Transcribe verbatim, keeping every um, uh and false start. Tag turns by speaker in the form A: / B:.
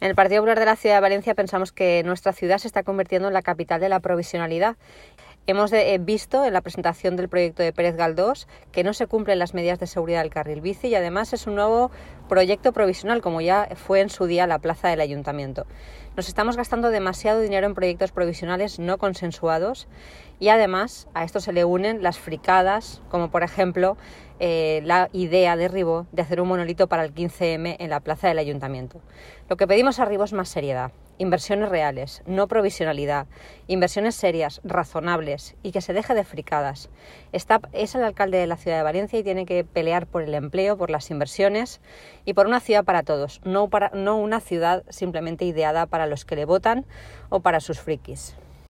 A: En el Partido Popular de la Ciudad de Valencia pensamos que nuestra ciudad se está convirtiendo en la capital de la provisionalidad. Hemos de, visto en la presentación del proyecto de Pérez Galdós que no se cumplen las medidas de seguridad del carril bici y además es un nuevo proyecto provisional, como ya fue en su día la plaza del Ayuntamiento. Nos estamos gastando demasiado dinero en proyectos provisionales no consensuados y además a esto se le unen las fricadas, como por ejemplo eh, la idea de Ribó de hacer un monolito para el quince eme en la plaza del Ayuntamiento. Lo que pedimos a Ribó es más seriedad. Inversiones reales, no provisionalidad, inversiones serias, razonables y que se deje de fricadas. Está, es el alcalde de la ciudad de Valencia y tiene que pelear por el empleo, por las inversiones y por una ciudad para todos, no, para, no una ciudad simplemente ideada para los que le votan o para sus frikis.